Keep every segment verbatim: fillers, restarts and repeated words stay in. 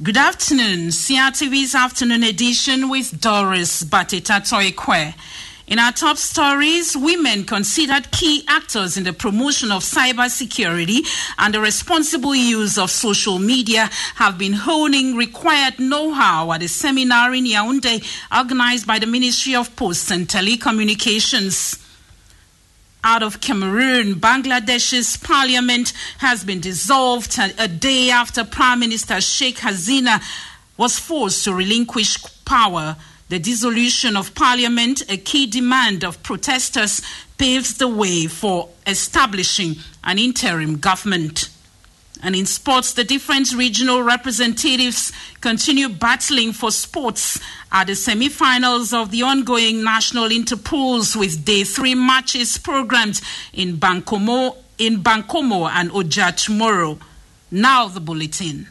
Good afternoon, C R T V's Afternoon Edition with Doris Batita Toyekwe. In our top stories, women considered key actors in the promotion of cybersecurity and the responsible use of social media have been honing required know-how at a seminar in Yaoundé organized by the Ministry of Posts and Telecommunications. Out of Cameroon, Bangladesh's parliament has been dissolved a day after Prime Minister Sheikh Hasina was forced to relinquish power. The dissolution of parliament, a key demand of protesters, paves the way for establishing an interim government. And in sports, the different regional representatives continue battling for spots at the semi-finals of the ongoing national interpools, with day three matches programmed in Bankomo, in Bankomo and Oja tomorrow. Now the bulletin.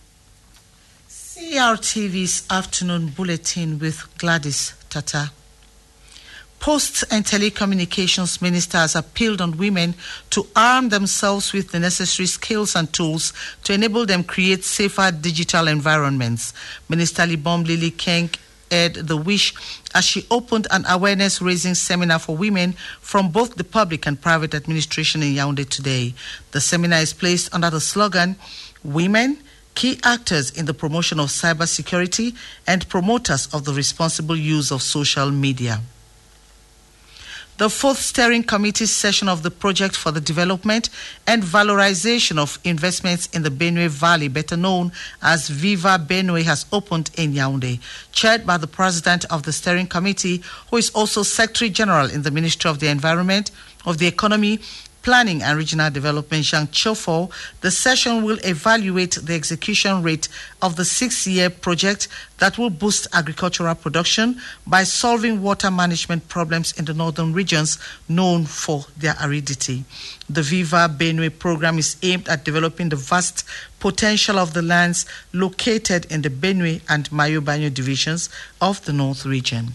C R T V's Afternoon Bulletin with Gladys Tata. Posts and Telecommunications Minister has appealed on women to arm themselves with the necessary skills and tools to enable them create safer digital environments. Minister Libom Lily Keng aired the wish as she opened an awareness-raising seminar for women from both the public and private administration in Yaoundé today. The seminar is placed under the slogan, Women, Key Actors in the Promotion of Cybersecurity and Promoters of the Responsible Use of Social Media. The fourth steering committee session of the Project for the Development and Valorization of Investments in the Benue Valley, better known as Viva Benue, has opened in Yaoundé. Chaired by the president of the steering committee, who is also Secretary General in the Ministry of the Environment, of the Economy, Planning and Regional Development, Jean Chofo, the session will evaluate the execution rate of the six-year project that will boost agricultural production by solving water management problems in the northern regions known for their aridity. The Viva Benue program is aimed at developing the vast potential of the lands located in the Benue and Mayo-Banyo divisions of the North region.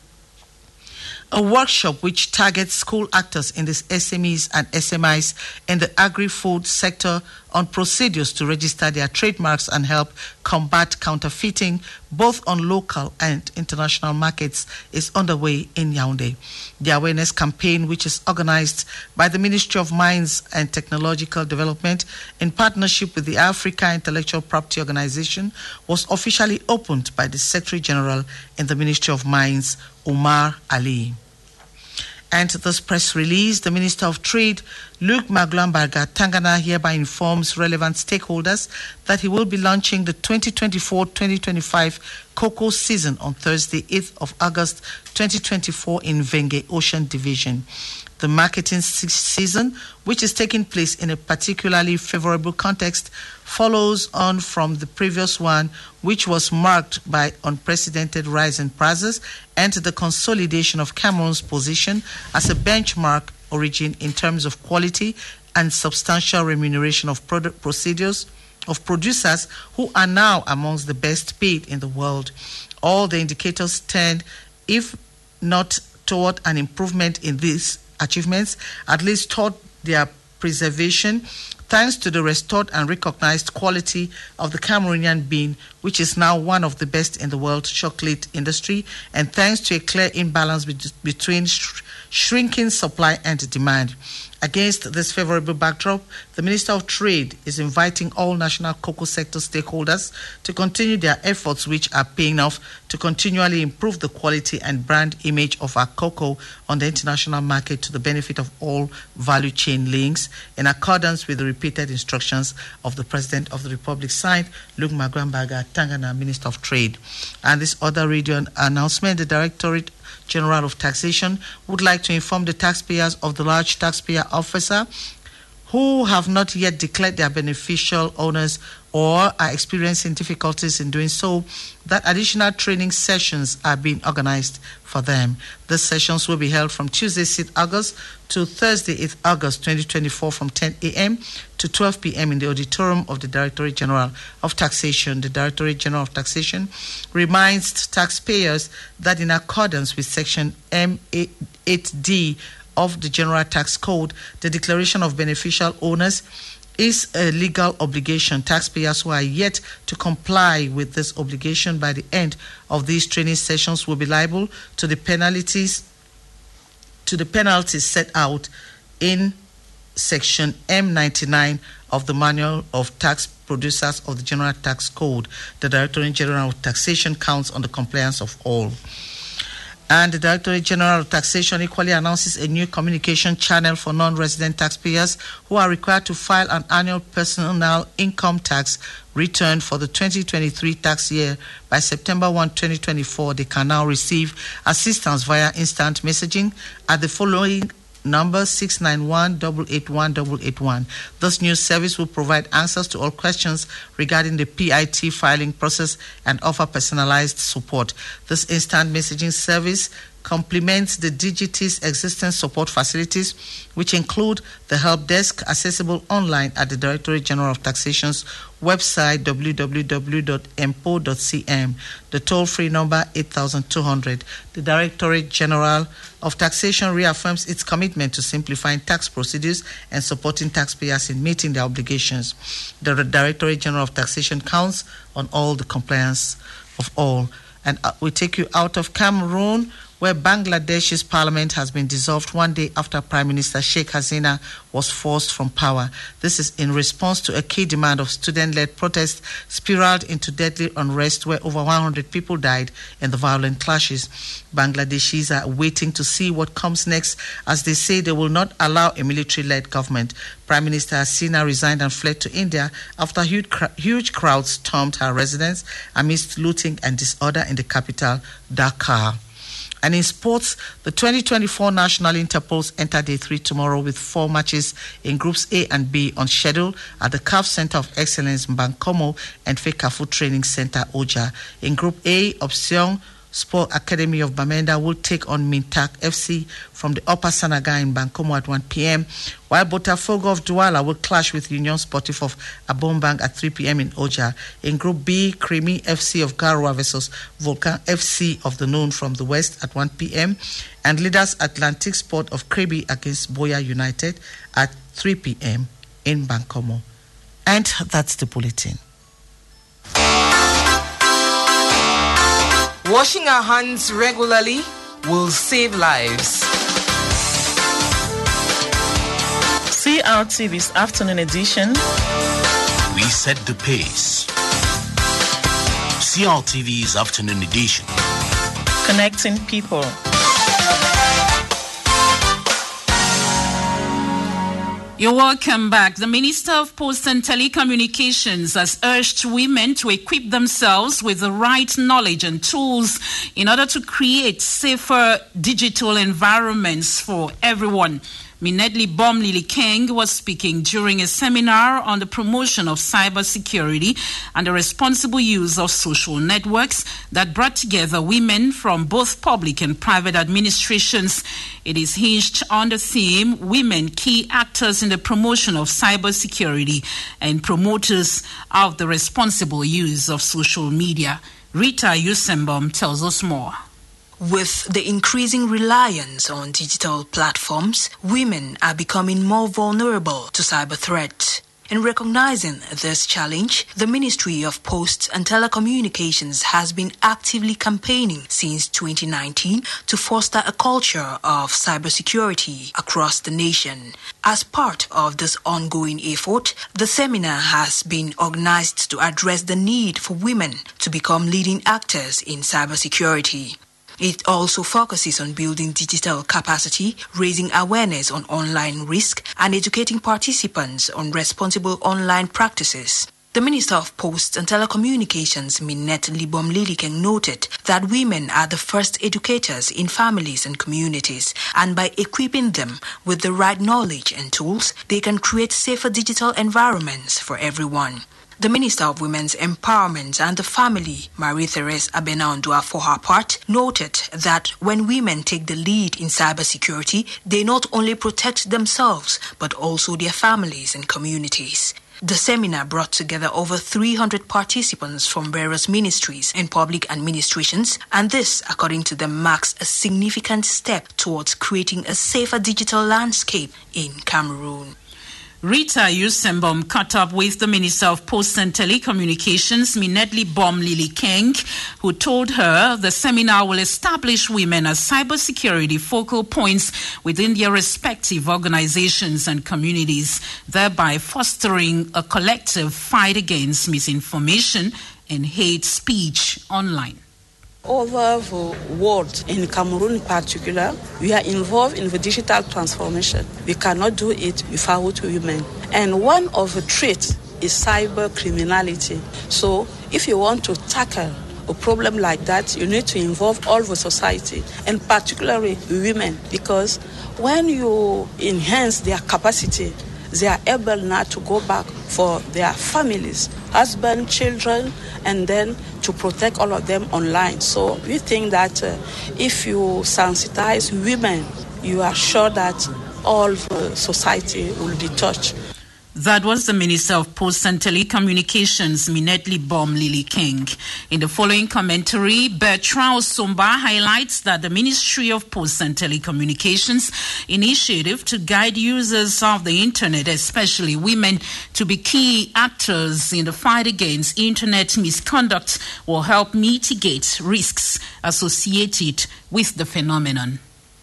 A workshop which targets school actors in the S M Es and S M Is in the agri-food sector on procedures to register their trademarks and help combat counterfeiting both on local and international markets is underway in Yaoundé. The awareness campaign, which is organized by the Ministry of Mines and Technological Development in partnership with the Africa Intellectual Property Organization, was officially opened by the Secretary General in the Ministry of Mines, Umar Ali. And this press release, the Minister of Trade, Luc Maglambarga Tangana, hereby informs relevant stakeholders that he will be launching the twenty twenty-four twenty twenty-five cocoa season on Thursday, eighth of August twenty twenty-four in Venge Ocean Division. The marketing season, which is taking place in a particularly favorable context, follows on from the previous one, which was marked by unprecedented rise in prices and the consolidation of Cameroon's position as a benchmark origin in terms of quality and substantial remuneration of product procedures of producers who are now amongst the best paid in the world. All the indicators tend, if not toward an improvement in these achievements, at least toward their preservation, thanks to the restored and recognized quality of the Cameroonian bean, which is now one of the best in the world chocolate industry, and thanks to a clear imbalance be- between sh- shrinking supply and demand. Against this favorable backdrop, the Minister of Trade is inviting all national cocoa sector stakeholders to continue their efforts, which are paying off, to continually improve the quality and brand image of our cocoa on the international market to the benefit of all value chain links, in accordance with the repeated instructions of the President of the Republic, signed Luc Maglambarga Tangana, Minister of Trade. And this other radio announcement, the Directorate General of Taxation would like to inform the taxpayers of the large taxpayer officer who have not yet declared their beneficial owners or are experiencing difficulties in doing so, that additional training sessions are being organized for them. These sessions will be held from Tuesday, sixth August to Thursday, eighth August twenty twenty-four from ten a.m. to twelve p.m. in the auditorium of the Directorate General of Taxation. The Directorate General of Taxation reminds taxpayers that in accordance with Section M eight D of the General Tax Code, the declaration of beneficial owners is a legal obligation. Taxpayers who are yet to comply with this obligation by the end of these training sessions will be liable to the penalties to the penalties set out in Section M ninety-nine of the Manual of Tax Producers of the General Tax Code. The Directorate General of Taxation counts on the compliance of all. And the Directorate General of Taxation equally announces a new communication channel for non-resident taxpayers who are required to file an annual personal income tax return for the twenty twenty-three tax year by September first, twenty twenty-four. They can now receive assistance via instant messaging at the following number six nine one, eight eight one, eight eight one. This new service will provide answers to all questions regarding the P I T filing process and offer personalized support. This instant messaging service complements the Digitis existing support facilities, which include the help desk accessible online at the Directorate General of Taxation's website w w w dot m p o dot c m, the toll-free number eight thousand two hundred. The Directorate General of Taxation reaffirms its commitment to simplifying tax procedures and supporting taxpayers in meeting their obligations. The Directorate General of Taxation counts on all the compliance of all. And uh, we take you out of Cameroon, where Bangladesh's parliament has been dissolved one day after Prime Minister Sheikh Hasina was forced from power. This is in response to a key demand of student-led protests spiraled into deadly unrest where over one hundred people died in the violent clashes. Bangladeshis are waiting to see what comes next as they say they will not allow a military-led government. Prime Minister Hasina resigned and fled to India after huge, huge crowds stormed her residence amidst looting and disorder in the capital, Dhaka. And in sports, the twenty twenty-four National Interpols enter day three tomorrow with four matches in Groups A and B on schedule at the C A F Center of Excellence Bankomo and Fekafu Training Center, Oja. In Group A, Option Sport Academy of Bamenda will take on Mintak F C from the Upper Sanaga in Bankomo at one p.m., while Botafogo of Douala will clash with Union Sportif of Abombang at three p.m. in Oja. In Group B, Krimi F C of Garua versus Volcan F C of the Noon from the West at one p.m., and Leaders Atlantic Sport of Kribi against Boya United at three p.m. in Bankomo. And that's the bulletin. Washing our hands regularly will save lives. C R T V's afternoon edition. We set the pace. C R T V's afternoon edition. Connecting people. You're welcome back. The Minister of Posts and Telecommunications has urged women to equip themselves with the right knowledge and tools in order to create safer digital environments for everyone. Minetli Bom Lily Keng was speaking during a seminar on the promotion of cybersecurity and the responsible use of social networks that brought together women from both public and private administrations. It is hinged on the theme, Women Key Actors in the Promotion of Cybersecurity and Promoters of the Responsible Use of Social Media. Rita Yusembom tells us more. With the increasing reliance on digital platforms, women are becoming more vulnerable to cyber threats. In recognizing this challenge, the Ministry of Posts and Telecommunications has been actively campaigning since twenty nineteen to foster a culture of cybersecurity across the nation. As part of this ongoing effort, the seminar has been organized to address the need for women to become leading actors in cybersecurity. It also focuses on building digital capacity, raising awareness on online risk, and educating participants on responsible online practices. The Minister of Posts and Telecommunications, Minetli Bom Lily Keng, noted that women are the first educators in families and communities, and by equipping them with the right knowledge and tools, they can create safer digital environments for everyone. The Minister of Women's Empowerment and the Family, Marie-Therese Abena-Ondua, for her part, noted that when women take the lead in cybersecurity, they not only protect themselves, but also their families and communities. The seminar brought together over three hundred participants from various ministries and public administrations, and this, according to them, marks a significant step towards creating a safer digital landscape in Cameroon. Rita Yusenbom caught up with the Minister of Posts and Telecommunications, Minetli Bom Lily Keng, who told her the seminar will establish women as cybersecurity focal points within their respective organizations and communities, thereby fostering a collective fight against misinformation and hate speech online. Over the world, in Cameroon in particular, we are involved in the digital transformation. We cannot do it without women. And one of the traits is cyber criminality. So if you want to tackle a problem like that, you need to involve all the society, and particularly women, because when you enhance their capacity, they are able now to go back for their families, husband, children, and then to protect all of them online. So we think that uh, if you sensitize women, you are sure that all the society will be touched. That was the Minister of Posts and Telecommunications, Minetli Bom Lily Keng. In the following commentary, Bertrand Osumba highlights that the Ministry of Posts and Telecommunications initiative to guide users of the Internet, especially women, to be key actors in the fight against Internet misconduct will help mitigate risks associated with the phenomenon.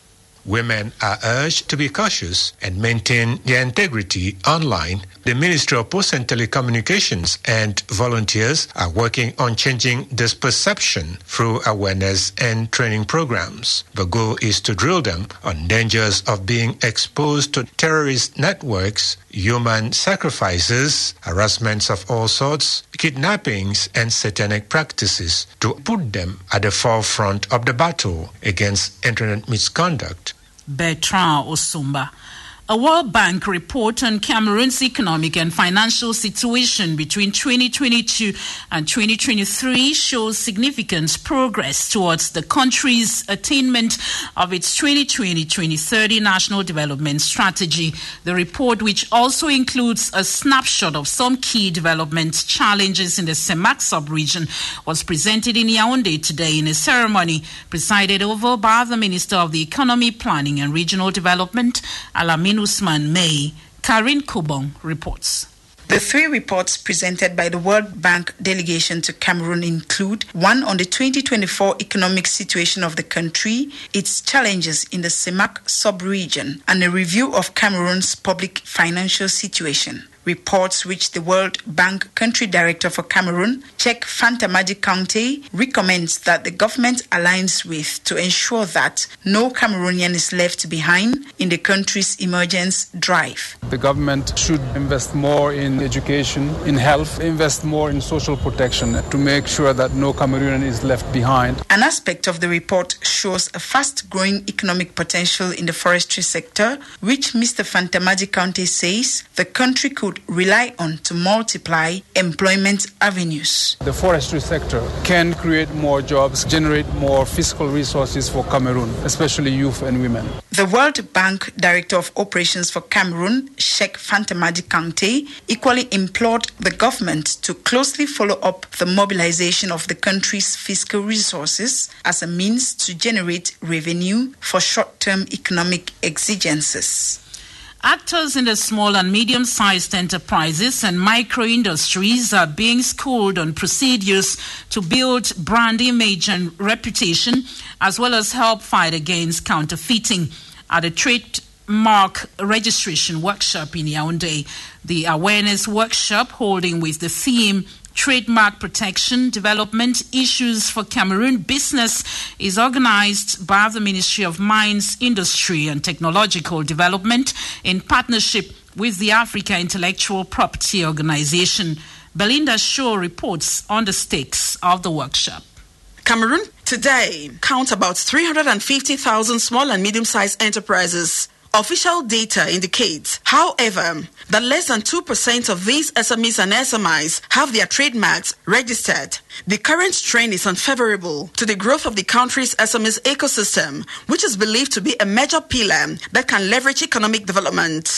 Women are urged to be cautious and maintain their integrity online. The Ministry of Posts and Telecommunications and volunteers are working on changing this perception through awareness and training programs. The goal is to drill them on dangers of being exposed to terrorist networks, human sacrifices, harassments of all sorts, kidnappings, and satanic practices, to put them at the forefront of the battle against Internet misconduct. Bertrand Osumba. A World Bank report on Cameroon's economic and financial situation between twenty twenty-two and twenty twenty-three shows significant progress towards the country's attainment of its twenty twenty to twenty thirty National Development Strategy. The report, which also includes a snapshot of some key development challenges in the CEMAC sub-region, was presented in Yaoundé today in a ceremony presided over by the Minister of the Economy, Planning and Regional Development, Alamin Usman May. Karin Kubong reports. The three reports presented by the World Bank delegation to Cameroon include one on the twenty twenty-four economic situation of the country, its challenges in the CEMAC sub-region, and a review of Cameroon's public financial situation. Reports which the World Bank Country Director for Cameroon, Cheikh Fanta-Madi Kanté, recommends that the government aligns with to ensure that no Cameroonian is left behind in the country's emergence drive. The government should invest more in education, in health, invest more in social protection to make sure that no Cameroonian is left behind. An aspect of the report shows a fast-growing economic potential in the forestry sector, which Mister Fanta-Madi Kanté says the country could rely on to multiply employment avenues. The forestry sector can create more jobs, generate more fiscal resources for Cameroon, especially youth and women. The World Bank Director of Operations for Cameroon, Cheikh Fanta-Madi Kanté, equally implored the government to closely follow up the mobilization of the country's fiscal resources as a means to generate revenue for short-term economic exigencies. Actors in the small and medium-sized enterprises and micro-industries are being schooled on procedures to build brand image and reputation, as well as help fight against counterfeiting. At a trademark registration workshop in Yaoundé, the awareness workshop holding with the theme Trademark Protection Development Issues for Cameroon Business is organized by the Ministry of Mines, Industry and Technological Development in partnership with the Africa Intellectual Property Organization. Belinda Shaw reports on the stakes of the workshop. Cameroon today counts about three hundred fifty thousand small and medium-sized enterprises. Official data indicates, however, that less than two percent of these S M Es and S M Is have their trademarks registered. The current trend is unfavorable to the growth of the country's S M Es ecosystem, which is believed to be a major pillar that can leverage economic development.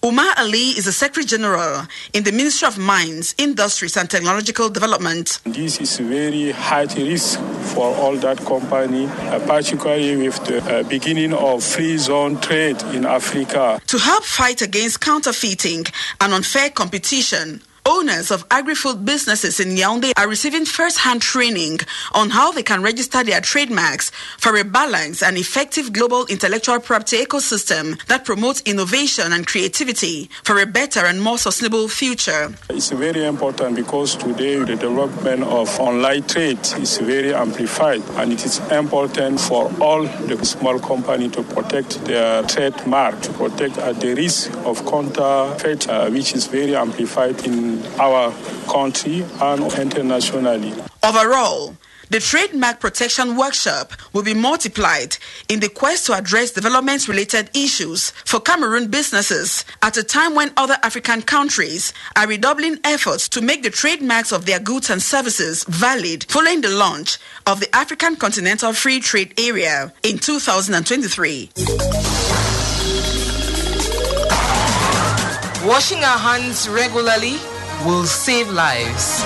Umar Ali is the Secretary General in the Ministry of Mines, Industries and Technological Development. This is very high risk for all that company, uh, particularly with the uh, beginning of free zone trade in Africa. To help fight against counterfeiting and unfair competition, owners of agri-food businesses in Yaoundé are receiving first-hand training on how they can register their trademarks for a balanced and effective global intellectual property ecosystem that promotes innovation and creativity for a better and more sustainable future. It's very important because today the development of online trade is very amplified, and it is important for all the small companies to protect their trademark, to protect at the risk of counterfeit, uh, which is very amplified in our country and internationally. Overall, the Trademark Protection Workshop will be multiplied in the quest to address development-related issues for Cameroon businesses at a time when other African countries are redoubling efforts to make the trademarks of their goods and services valid following the launch of the African Continental Free Trade Area in two thousand twenty-three. Washing our hands regularly will save lives.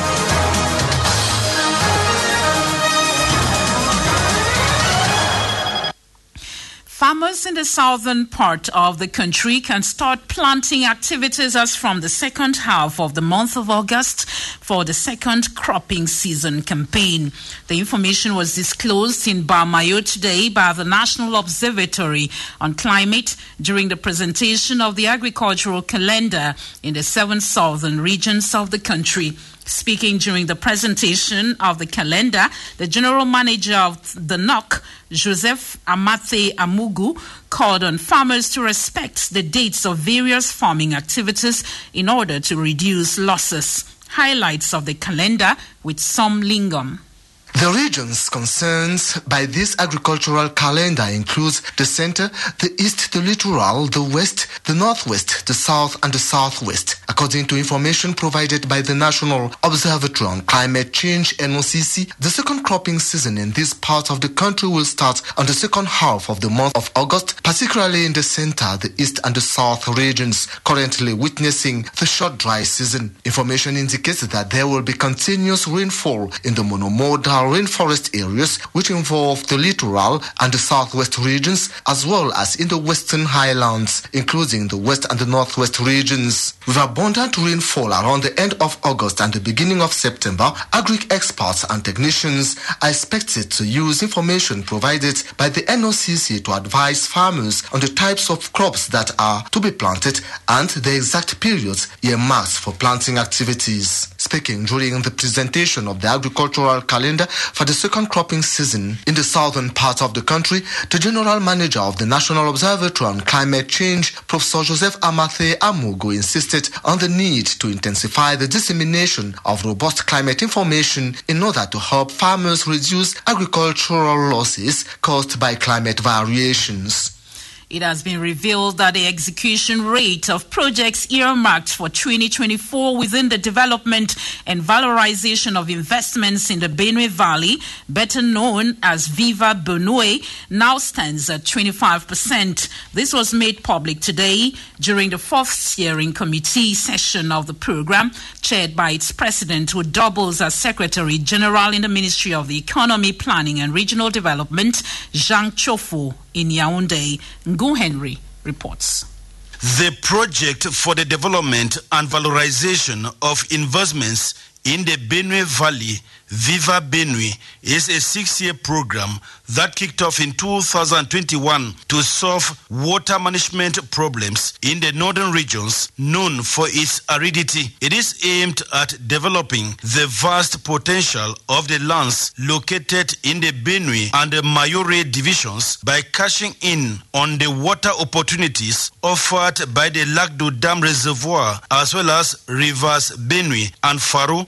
Farmers in the southern part of the country can start planting activities as from the second half of the month of August for the second cropping season campaign. The information was disclosed in Bamayo today by the National Observatory on Climate during the presentation of the agricultural calendar in the seven southern regions of the country. Speaking during the presentation of the calendar, the general manager of the N O C, Joseph Amathe Amugu, called on farmers to respect the dates of various farming activities in order to reduce losses. Highlights of the calendar with Som Lingam. The regions concerned by this agricultural calendar includes the center, the east, the littoral, the west, the northwest, the south, and the southwest. According to information provided by the National Observatory on Climate Change, N O C C, the second cropping season in this part of the country will start on the second half of the month of August, particularly in the center, the east, and the south regions, currently witnessing the short dry season. Information indicates that there will be continuous rainfall in the monomodal rainforest areas, which involve the littoral and the southwest regions, as well as in the western highlands, including the west and the northwest regions. With abundant rainfall around the end of August and the beginning of September, agric experts and technicians are expected to use information provided by the N O C C to advise farmers on the types of crops that are to be planted and the exact periods earmarked for planting activities. Speaking during the presentation of the agricultural calendar for the second cropping season in the southern part of the country, the general manager of the National Observatory on Climate Change, Professor Joseph Amathe Amugu, insisted on the need to intensify the dissemination of robust climate information in order to help farmers reduce agricultural losses caused by climate variations. It has been revealed that the execution rate of projects earmarked for twenty twenty-four within the development and valorization of investments in the Benue Valley, better known as Viva Benue, now stands at twenty-five percent. This was made public today during the fourth steering committee session of the program, chaired by its president, who doubles as Secretary General in the Ministry of the Economy, Planning and Regional Development, Jean Chofo, in Yaoundé. Ngu Henry reports. The project for the development and valorization of investments in the Benue Valley, Viva Benue, is a six-year program that kicked off in two thousand twenty-one to solve water management problems in the northern regions known for its aridity. It is aimed at developing the vast potential of the lands located in the Benue and the Mayore divisions by cashing in on the water opportunities offered by the Lac du Dam Reservoir as well as rivers Benue and Faro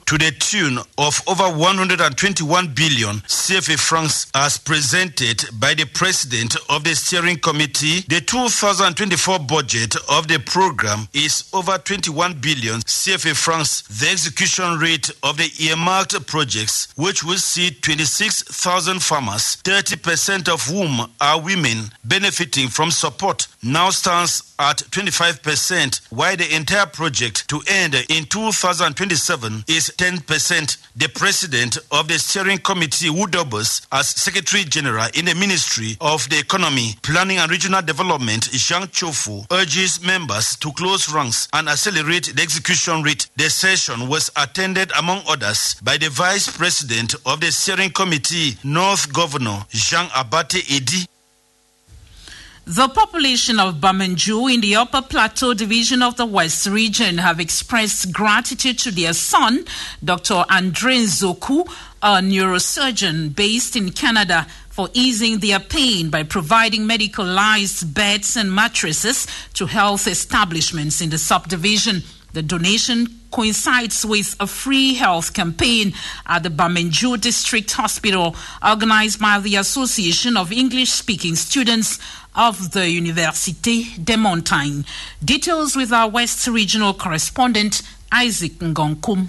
to the tune of over one hundred twenty-one billion C F A francs as presented by the President of the Steering Committee. The two thousand twenty-four budget of the program is over twenty-one billion C F A francs. The execution rate of the earmarked projects, which will see twenty-six thousand farmers, thirty percent of whom are women, benefiting from support, now stands at twenty-five percent, while the entire project to end in two thousand twenty-seven is ten percent. The President of the Steering Committee, Wudobus, as Secretary General in the Ministry of the Economy, Planning and Regional Development, Jean Chofu, urges members to close ranks and accelerate the execution rate. The session was attended, among others, by the Vice President of the Steering Committee, North Governor Jean Abate Edi. The population of Bamenju in the Upper Plateau Division of the West Region have expressed gratitude to their son, Doctor Andre Nzoku, a neurosurgeon based in Canada, for easing their pain by providing medicalized beds and mattresses to health establishments in the subdivision. The donation coincides with a free health campaign at the Bamenju District Hospital organized by the Association of English-Speaking Students of the Université des Montagnes. Details with our West Regional correspondent, Isaac Ngonkum.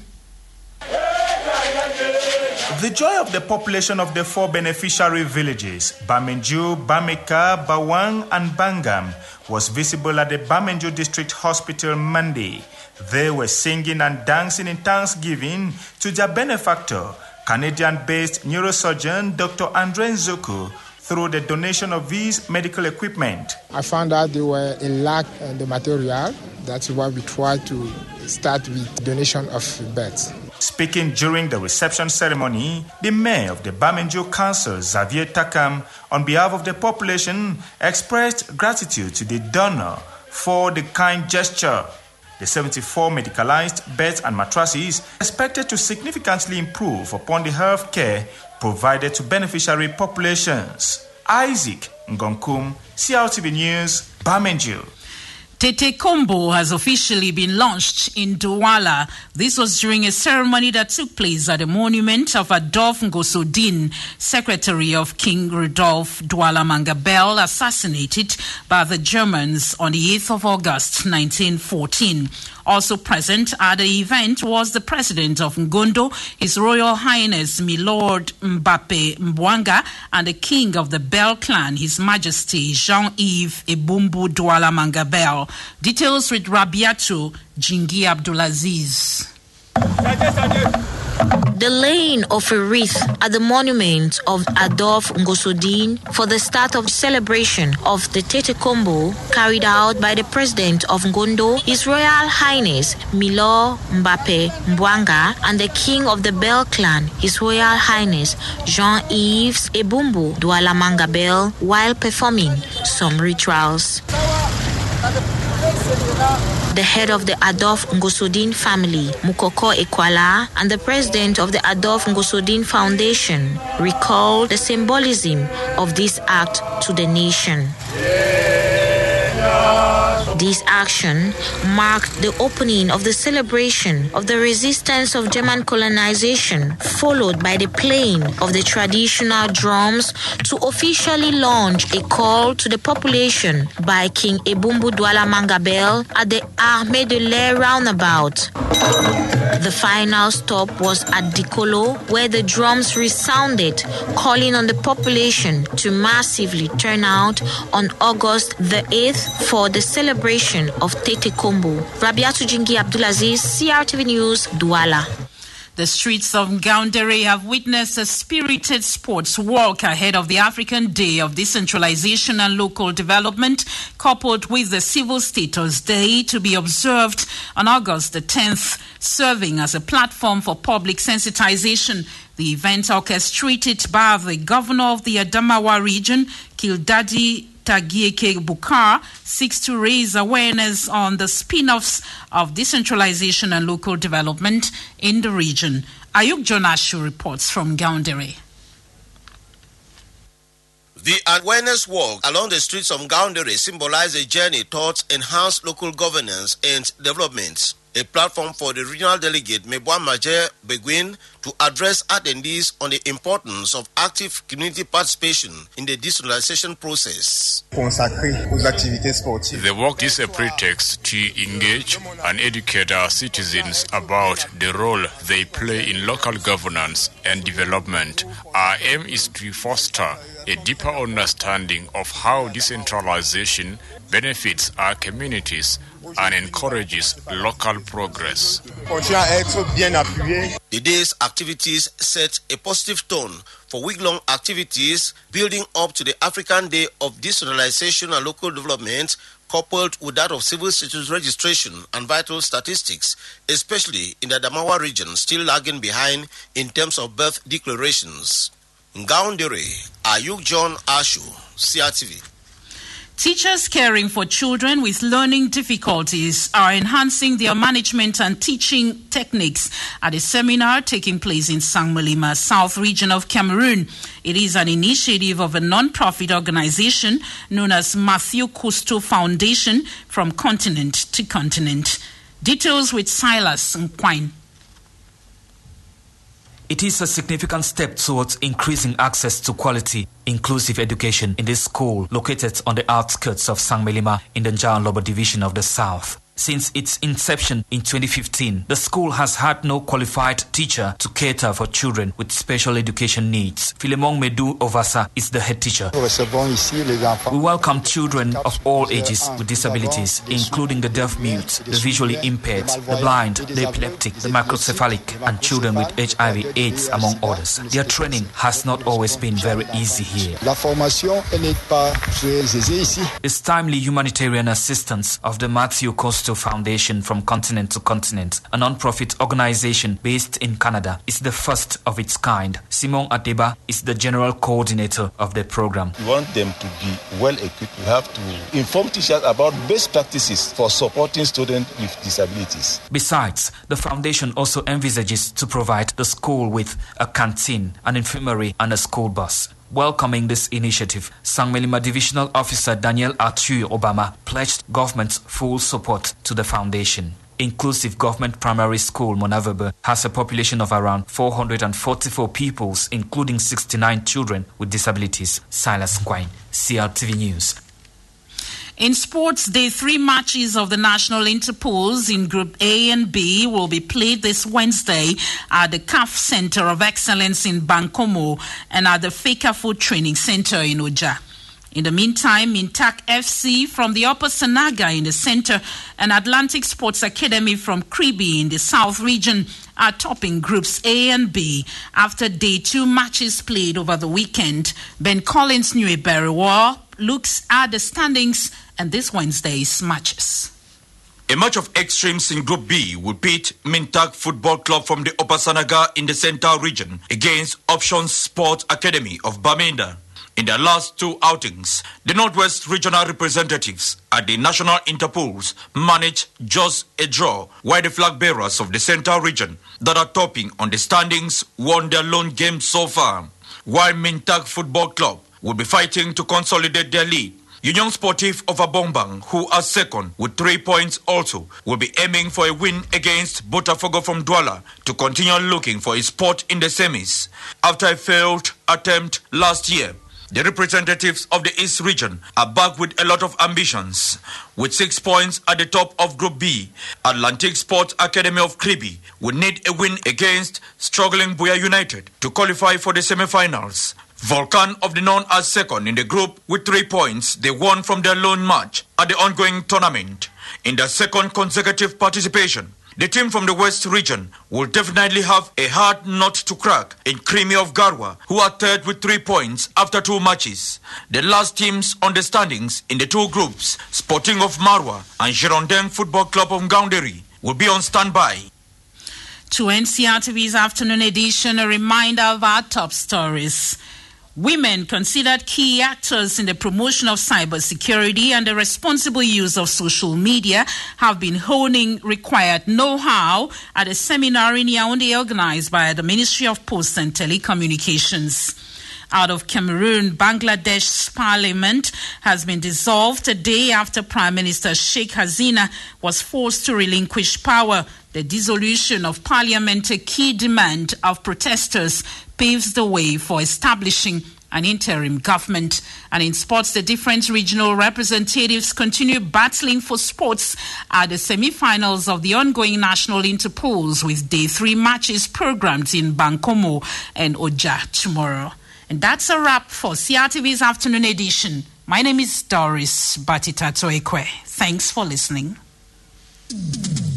The joy of the population of the four beneficiary villages, Bamenju, Bameka, Bawang, and Bangam, was visible at the Bamenju District Hospital Monday. They were singing and dancing in thanksgiving to their benefactor, Canadian-based neurosurgeon Doctor Andre Nzoku, through the donation of his medical equipment. I found out they were in lack of the material. That's why we tried to start with donation of beds. Speaking during the reception ceremony, the mayor of the Bamenju Council, Xavier Takam, on behalf of the population, expressed gratitude to the donor for the kind gesture. The seventy-four medicalized beds and mattresses expected to significantly improve upon the health care provided to beneficiary populations. Isaac Ngonkum, C R T V News, Bamenju. Tete Kombo has officially been launched in Douala. This was during a ceremony that took place at the monument of Adolphe Ngosodin, secretary of King Rudolph Douala Mangabel, assassinated by the Germans on the eighth of August nineteen fourteen. Also present at the event was the president of Ngondo, His Royal Highness Milord Mbappe Mbwanga, and the king of the Bell clan, His Majesty Jean-Yves Ebumbu Douala Mangabel. Details with Rabiatu Jingi Abdulaziz. The laying of a wreath at the monument of Adolphe Ngosodin for the start of celebration of the Tete Kombo carried out by the President of Ngondo, His Royal Highness Milord Mbappe Mbwanga, and the King of the Bell clan, His Royal Highness Jean-Yves Ebumbu Douala Mangabel, while performing some rituals. The head of the Adolphe Ngosodin family, Mukoko Ekwala, and the president of the Adolphe Ngosodin Foundation recalled the symbolism of this act to the nation. This action marked the opening of the celebration of the resistance of German colonization, followed by the playing of the traditional drums to officially launch a call to the population by King Ebumbu Douala Mangabel at the Armée de l'Air roundabout. The final stop was at Dikolo, where the drums resounded, calling on the population to massively turn out on August the eighth for the celebration of Tete Kombo. Rabiatu Jingi Abdulaziz, C R T V News, Douala. The streets of Ngaoundéré have witnessed a spirited sports walk ahead of the African Day of Decentralization and Local Development, coupled with the Civil Status Day to be observed on August the tenth, serving as a platform for public sensitization. The event, orchestrated by the governor of the Adamawa region, Kildadi Tagieke Bukar, seeks to raise awareness on the spin-offs of decentralization and local development in the region. Ayuk Jonashu reports from Ngaoundéré. The awareness walk along the streets of Ngaoundéré symbolizes a journey towards enhanced local governance and development. a platform for the regional delegate Meboa Maje Beguin to address attendees on the importance of active community participation in the decentralization process. The work is a pretext to engage and educate our citizens about the role they play in local governance and development. Our aim is to foster a deeper understanding of how decentralization benefits our communities and encourages local progress. The day's activities set a positive tone for week-long activities building up to the African Day of Decentralization and Local Development, coupled with that of civil status registration and vital statistics, especially in the Adamawa region, still lagging behind in terms of birth declarations. Ngaundere, Ayuk John Ashu, C R T V. Teachers caring for children with learning difficulties are enhancing their management and teaching techniques at a seminar taking place in Sangmalima, South region of Cameroon. It is an initiative of a non-profit organization known as Matthew Cousteau Foundation from continent to continent. Details with Silas Nkwine. It is a significant step towards increasing access to quality, inclusive education in this school located on the outskirts of Sangmalima in the Nja and Lobo division of the South. Since its inception in twenty fifteen, the school has had no qualified teacher to cater for children with special education needs. Philemon Medu Ovasa is the head teacher. We welcome children of all ages with disabilities, including the deaf-mute, the visually impaired, the blind, the epileptic, the microcephalic, and children with H I V AIDS, among others. Their training has not always been very easy here. It's timely humanitarian assistance of the Matthew Cousteau Foundation from continent to continent, a non-profit organization based in Canada, is the first of its kind. Simon Ateba is the general coordinator of the program. We want them to be well equipped. We have to inform teachers about best practices for supporting students with disabilities. Besides, the foundation also envisages to provide the school with a canteen, an infirmary, and a school bus. Welcoming this initiative, Sangmalima Divisional Officer Daniel Arthur Obama pledged government's full support to the foundation. Inclusive Government Primary School Monavebe has a population of around four hundred forty-four pupils, including sixty-nine children with disabilities. Silas Nkwine, C R T V News. In sports, day three matches of the national interpools in Group A and B will be played this Wednesday at the C A F Center of Excellence in Bankomo and at the Fekafo Training Center in Oja. In the meantime, Mintak F C from the Upper Sanaga in the center and Atlantic Sports Academy from Kribi in the South region are topping Groups A and B after day two matches played over the weekend. Ben Collins Neweberiwa looks at the standings and this Wednesday's matches. A match of extremes in Group B will pit Mintak Football Club from the Upper Sanaga in the Central region against Option Sports Academy of Bamenda. In their last two outings, the Northwest regional representatives at the national interpools managed just a draw, while the flag bearers of the Central region that are topping on the standings won their lone game so far. While Mintak Football Club will be fighting to consolidate their lead, Union Sportif of Abombang, who are second with three points also, will be aiming for a win against Botafogo from Douala to continue looking for a spot in the semis. After a failed attempt last year, the representatives of the East region are back with a lot of ambitions. With six points at the top of Group B, Atlantic Sports Academy of Kribi will need a win against struggling Buya United to qualify for the semi-finals. Volcan of the North are second in the group with three points they won from their lone match at the ongoing tournament. In their second consecutive participation, the team from the West region will definitely have a hard nut to crack in Creamy of Garwa, who are third with three points after two matches. The last teams on the standings in the two groups, Sporting of Marwa and Girondin Football Club of Ngaunderi, will be on standby. To N C R T V's afternoon edition, a reminder of our top stories. Women considered key actors in the promotion of cybersecurity and the responsible use of social media have been honing required know-how at a seminar in Yaoundé organized by the Ministry of Posts and Telecommunications. Out of Cameroon, Bangladesh's parliament has been dissolved a day after Prime Minister Sheikh Hasina was forced to relinquish power. The dissolution of parliament, a key demand of protesters, paves the way for establishing an interim government. And in sports, the different regional representatives continue battling for spots at the semi-finals of the ongoing national interpools, with day three matches programmed in Bankomo and Oja tomorrow. And that's a wrap for C R T V's afternoon edition. My name is Doris Batita Toekwe. Thanks for listening.